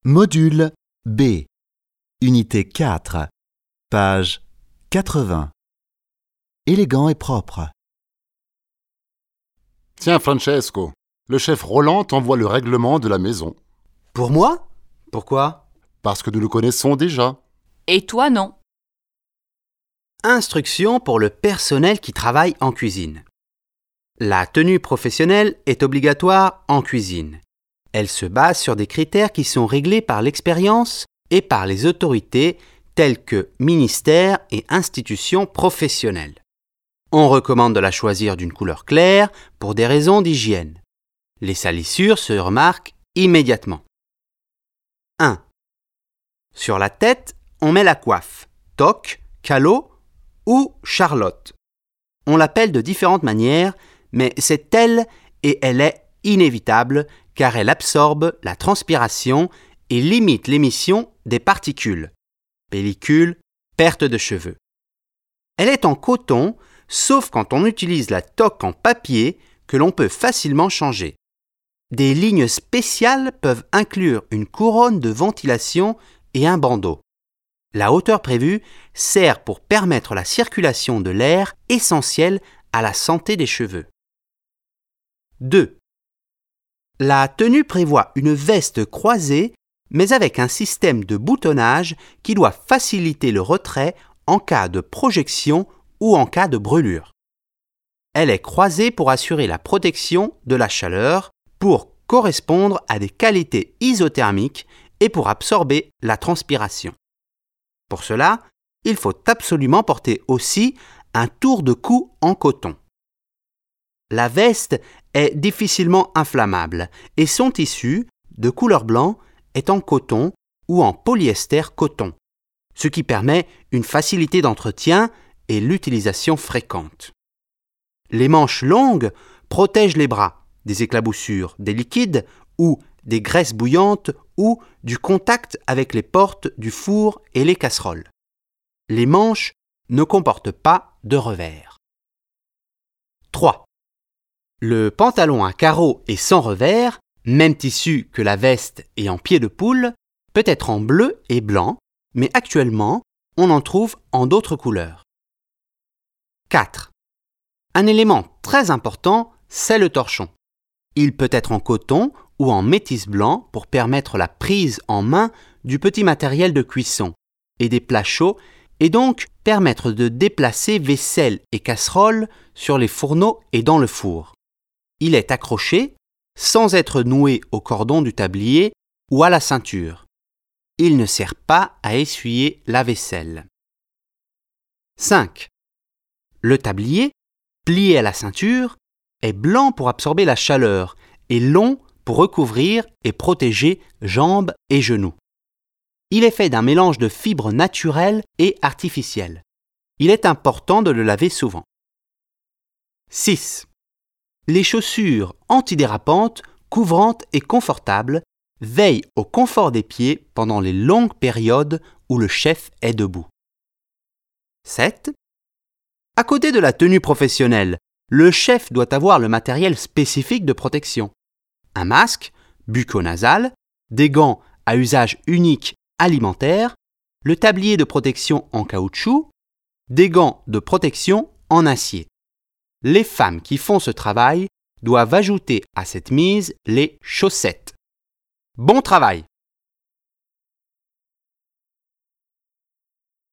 Module B, Unité 4, page 80. Élégant et propre. Tiens, Francesco, le chef Roland t'envoie le règlement de la maison. Pour moi? Pourquoi? Parce que nous le connaissons déjà. Et toi, non. Instructions pour le personnel qui travaille en cuisine. La tenue professionnelle est obligatoire en cuisine. Elle se base sur des critères qui sont réglés par l'expérience et par les autorités telles que ministères et institutions professionnelles. On recommande de la choisir d'une couleur claire pour des raisons d'hygiène. Les salissures se remarquent immédiatement. 1. Sur la tête, on met la coiffe, toque, calot ou charlotte. On l'appelle de différentes manières, mais c'est elle et elle est inévitable car elle absorbe la transpiration et limite l'émission des particules, pellicule, perte de cheveux. Elle est en coton, sauf quand on utilise la toque en papier que l'on peut facilement changer. Des lignes spéciales peuvent inclure une couronne de ventilation et un bandeau. La hauteur prévue sert pour permettre la circulation de l'air essentiel à la santé des cheveux. 2. La tenue prévoit une veste croisée, mais avec un système de boutonnage qui doit faciliter le retrait en cas de projection ou en cas de brûlure. Elle est croisée pour assurer la protection de la chaleur, pour correspondre à des qualités isothermiques et pour absorber la transpiration. Pour cela, il faut absolument porter aussi un tour de cou en coton. La veste est difficilement inflammable et son tissu, de couleur blanc, est en coton ou en polyester coton, ce qui permet une facilité d'entretien et l'utilisation fréquente. Les manches longues protègent les bras des éclaboussures, des liquides ou des graisses bouillantes ou du contact avec les portes du four et les casseroles. Les manches ne comportent pas de revers. 3. Le pantalon à carreaux et sans revers, même tissu que la veste et en pied de poule, peut être en bleu et blanc, mais actuellement, on en trouve en d'autres couleurs. 4. Un élément très important, c'est le torchon. Il peut être en coton ou en métis blanc pour permettre la prise en main du petit matériel de cuisson et des plats chauds et donc permettre de déplacer vaisselle et casseroles sur les fourneaux et dans le four. Il est accroché sans être noué au cordon du tablier ou à la ceinture. Il ne sert pas à essuyer la vaisselle. 5. Le tablier, plié à la ceinture, est blanc pour absorber la chaleur et long pour recouvrir et protéger jambes et genoux. Il est fait d'un mélange de fibres naturelles et artificielles. Il est important de le laver souvent. 6. Les chaussures antidérapantes, couvrantes et confortables veillent au confort des pieds pendant les longues périodes où le chef est debout. 7. À côté de la tenue professionnelle, le chef doit avoir le matériel spécifique de protection. Un masque, bucco-nasal, des gants à usage unique alimentaire, le tablier de protection en caoutchouc, des gants de protection en acier. Les femmes qui font ce travail doivent ajouter à cette mise les chaussettes. Bon travail!